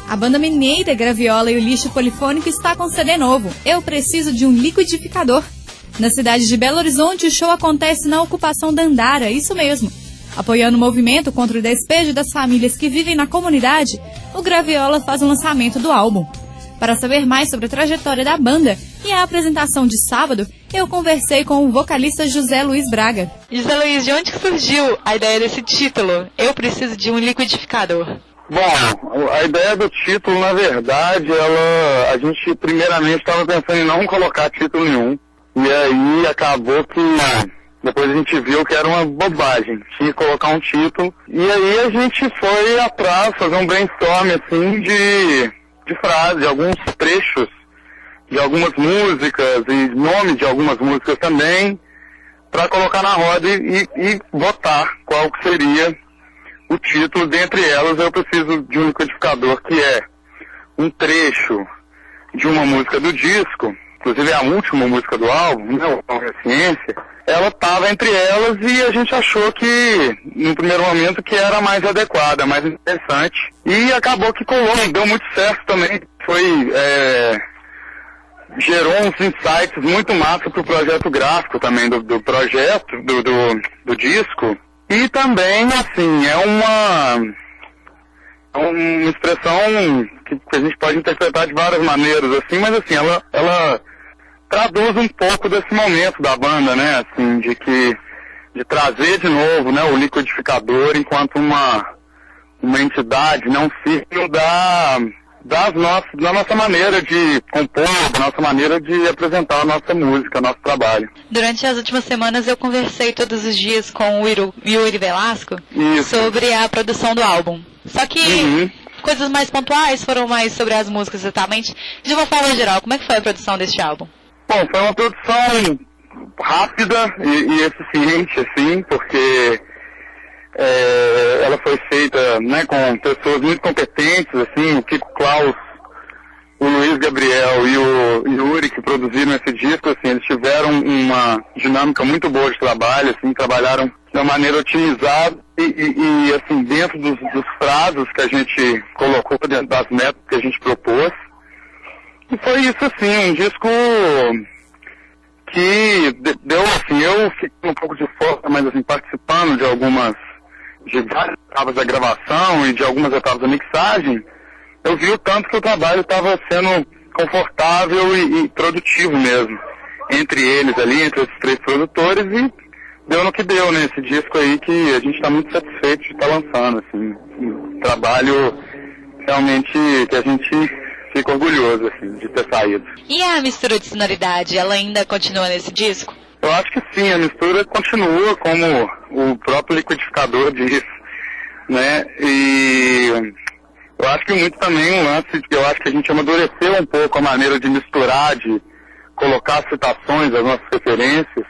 A banda mineira Graviola e o Lixo Polifônico está com CD novo, Eu Preciso de um Liquidificador. Na cidade de Belo Horizonte, o show acontece na ocupação da Andara, isso mesmo. Apoiando o movimento contra o despejo das famílias que vivem na comunidade, o Graviola faz o lançamento do álbum. Para saber mais sobre a trajetória da banda e a apresentação de sábado, eu conversei com o vocalista José Luiz Braga. José Luiz, de onde surgiu a ideia desse título, Eu Preciso de um Liquidificador? Bom, a ideia do título, na verdade, a gente primeiramente estava pensando em não colocar título nenhum. E aí acabou que depois a gente viu que era uma bobagem, tinha que colocar um título. E aí a gente foi atrás, fazer um brainstorm assim de frases, de alguns trechos de algumas músicas e nomes de algumas músicas também, para colocar na roda e votar qual que seria o título. Dentre elas, Eu Preciso de um Liquidificador, que é um trecho de uma música do disco, inclusive é a última música do álbum, né, o Ciência. Ela estava entre elas e a gente achou que, no primeiro momento, que era mais adequada, mais interessante. E acabou que colou, deu muito certo também. Gerou uns insights muito massa pro projeto gráfico também do projeto, do disco. E também, assim, é uma expressão que a gente pode interpretar de várias maneiras, assim, mas assim, ela traduz um pouco desse momento da banda, né, assim, de trazer de novo, né, o liquidificador enquanto uma entidade, né, um círculo da nossa maneira de compor, da nossa maneira de apresentar a nossa música, nosso trabalho. Durante as últimas semanas eu conversei todos os dias com o Yuri Velasco sobre a produção do álbum. Só que coisas mais pontuais foram mais sobre as músicas exatamente. De uma forma geral, como é que foi a produção deste álbum? Bom, foi uma produção rápida e eficiente, assim, porque ela foi feita, né, com pessoas muito competentes, assim, o Kiko Klaus, o Luiz Gabriel e o Yuri, que produziram esse disco, assim, eles tiveram uma dinâmica muito boa de trabalho, assim, trabalharam de uma maneira otimizada e assim, dentro dos prazos que a gente colocou, dentro das metas que a gente propôs. E foi isso, assim, um disco que deu, assim, eu fiquei um pouco de fora, mas assim, participando de várias etapas da gravação e de algumas etapas da mixagem, eu vi o tanto que o trabalho estava sendo confortável e produtivo mesmo, entre eles ali, entre esses três produtores, e deu no que deu, né, esse disco aí que a gente está muito satisfeito de estar lançando, assim, um trabalho realmente que a gente fica orgulhoso, assim, de ter saído. E a mistura de sonoridade, ela ainda continua nesse disco? Eu acho que sim, a mistura continua, como o próprio liquidificador diz, né, e eu acho que muito também um lance que eu acho que a gente amadureceu um pouco a maneira de misturar, de colocar citações das nossas referências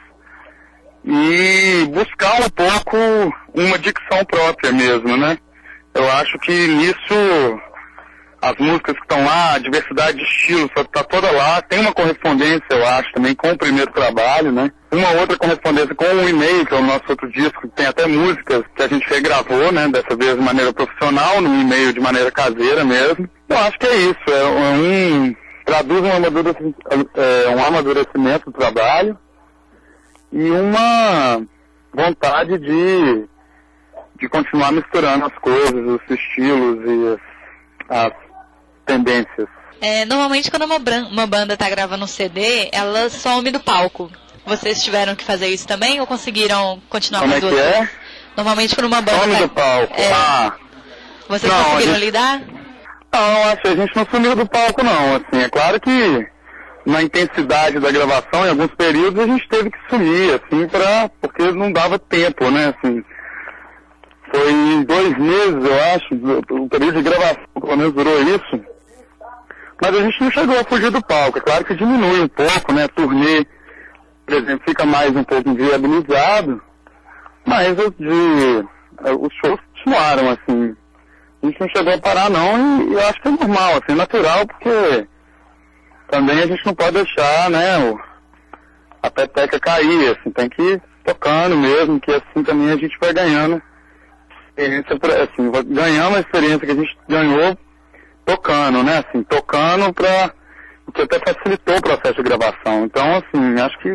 e buscar um pouco uma dicção própria mesmo, né. Eu acho que nisso as músicas que estão lá, a diversidade de estilos está toda lá, tem uma correspondência, eu acho, também com o primeiro trabalho, né? Uma outra correspondência com o E-mail, que é o nosso outro disco, que tem até músicas que a gente regravou, né? Dessa vez de maneira profissional, no E-mail de maneira caseira mesmo. Eu acho que é isso, traduz um amadurecimento do trabalho e uma vontade de continuar misturando as coisas, os estilos e as tendências. Normalmente quando uma banda tá gravando um CD, ela some do palco. Vocês tiveram que fazer isso também ou conseguiram continuar com as duas? Como é que é? Normalmente quando uma banda some do palco. Vocês conseguiram lidar? Não, acho que a gente não sumiu do palco não, assim, é claro que na intensidade da gravação, em alguns períodos a gente teve que sumir, assim, porque não dava tempo, né, assim. Foi em 2 meses, eu acho, o período de gravação, pelo menos durou isso. Mas a gente não chegou a fugir do palco. É claro que diminui um pouco, né? Turnê, por exemplo, fica mais um pouco inviabilizado. Mas os shows continuaram, assim. A gente não chegou a parar, não. E eu acho que é normal, assim, natural, porque também a gente não pode deixar, né, a peteca cair, assim. Tem que ir tocando mesmo, que assim também a gente vai ganhando. Assim, ganhamos a experiência que a gente ganhou tocando, né? Assim, tocando o que até facilitou o processo de gravação. Então, assim, acho que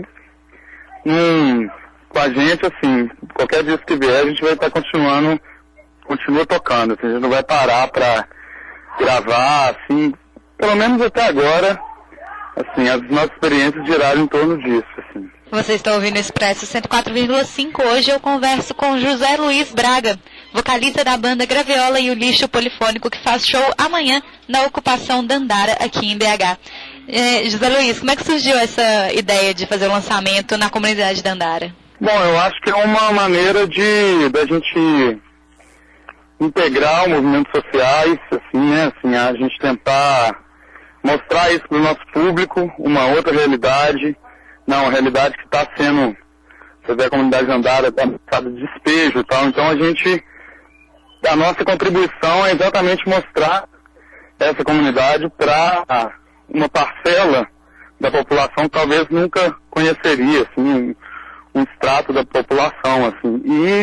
com a gente, assim, qualquer disco que vier, a gente vai estar continua tocando, assim, a gente não vai parar pra gravar, assim, pelo menos até agora, assim, as nossas experiências giraram em torno disso, assim. Você está ouvindo Expresso 104,5. Hoje eu converso com José Luiz Braga, vocalista da banda Graviola e o Lixo Polifônico, que faz show amanhã na Ocupação Dandara, aqui em BH. José Luiz, como é que surgiu essa ideia de fazer o lançamento na comunidade Dandara? Bom, eu acho que é uma maneira da gente integrar movimentos sociais, assim, né, assim, a gente tentar mostrar isso para o nosso público, uma outra realidade, uma realidade que está sendo, você vê a comunidade Dandara, está em estado de despejo e tal, então a nossa contribuição é exatamente mostrar essa comunidade para uma parcela da população que talvez nunca conheceria, assim, um extrato da população, assim,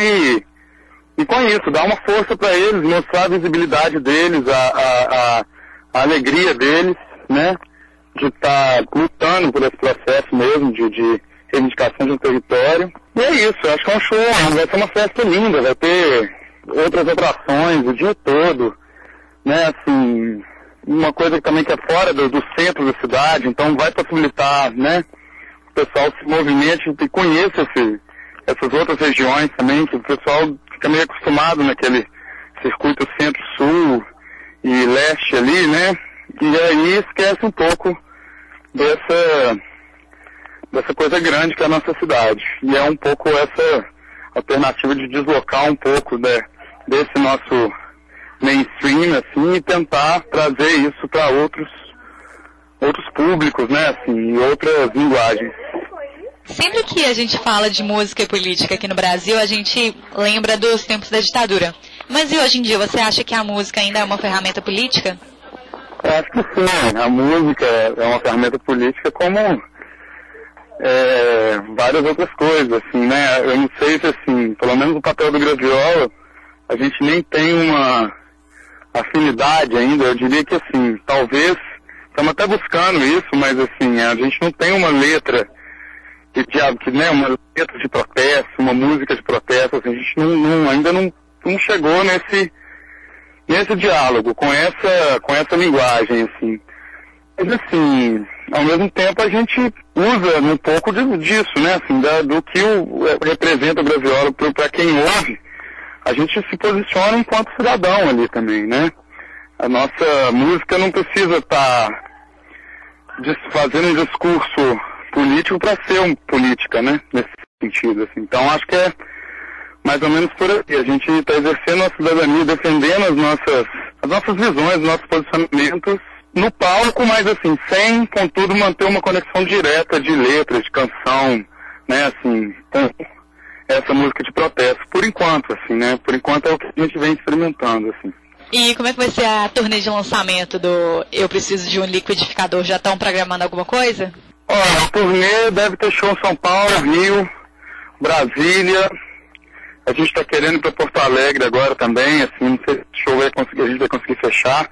e com isso, dar uma força para eles, mostrar a visibilidade deles, a alegria deles, né, de estar lutando por esse processo mesmo, de reivindicação de um território. E é isso, eu acho que é um show, vai ser uma festa linda, vai ter outras atrações o dia todo, né, assim, uma coisa também que é fora do centro da cidade, então vai possibilitar, né, o pessoal se movimente e conheça essas outras regiões também, que o pessoal fica meio acostumado naquele circuito centro-sul e leste ali, né? E aí esquece um pouco dessa coisa grande que é a nossa cidade. E é um pouco essa alternativa de deslocar um pouco desse nosso mainstream, assim, e tentar trazer isso para outros públicos, né? Assim, e outras linguagens. Sempre que a gente fala de música e política aqui no Brasil, a gente lembra dos tempos da ditadura. Mas e hoje em dia, você acha que a música ainda é uma ferramenta política? Eu acho que sim. A música é uma ferramenta política como várias outras coisas, assim, né? Eu não sei se, assim, pelo menos o papel do Graviola, a gente nem tem uma afinidade ainda. Eu diria que, assim, talvez, estamos até buscando isso, mas, assim, a gente não tem uma letra né, uma letra de protesto, uma música de protesto, assim, a gente ainda não chegou nesse diálogo, com essa linguagem, assim. Mas, assim, ao mesmo tempo a gente usa um pouco disso, né, assim, do que representa o Graviola para quem ouve, a gente se posiciona enquanto cidadão ali também, né. A nossa música não precisa estar fazendo um discurso político para ser política, né, nesse sentido, assim. Então acho que é mais ou menos por aí. A gente está exercendo a cidadania, defendendo as nossas visões, os nossos posicionamentos no palco, mas assim, sem, contudo, manter uma conexão direta de letras, de canção, né, assim, com essa música de protesto, por enquanto, assim, né, por enquanto é o que a gente vem experimentando, assim. E como é que vai ser a turnê de lançamento do Eu Preciso de um Liquidificador? Já estão programando alguma coisa? Olha, a turnê deve ter show em São Paulo, Rio, Brasília. A gente está querendo ir para Porto Alegre agora também, assim, não sei se o show a gente vai conseguir fechar,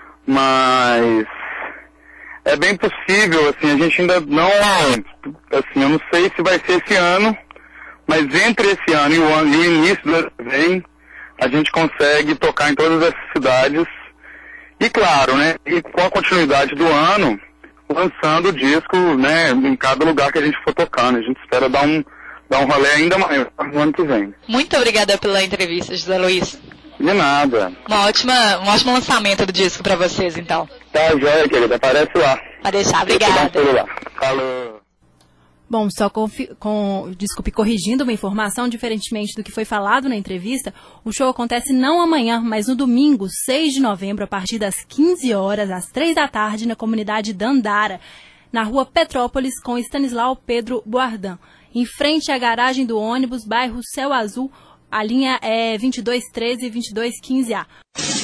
mas é bem possível, assim, a gente ainda não, assim, eu não sei se vai ser esse ano, mas entre esse ano e o início do ano que vem, a gente consegue tocar em todas essas cidades, e claro, né, e com a continuidade do ano, lançando o disco, né, em cada lugar que a gente for tocando. A gente espera dar um rolê ainda maior no ano que vem. Muito obrigada pela entrevista, José Luiz. De nada. Um ótimo lançamento do disco pra vocês, então. Tá, joia, querida. Aparece lá. Pode deixar, obrigada. Falou. Bom, só desculpe, corrigindo uma informação, diferentemente do que foi falado na entrevista, o show acontece não amanhã, mas no domingo, 6 de novembro, a partir das 15 horas, às 3 da tarde, na comunidade Dandara, na rua Petrópolis, com Stanislau Pedro Boardan, em frente à garagem do ônibus, bairro Céu Azul, a linha é 2213 e 2215A.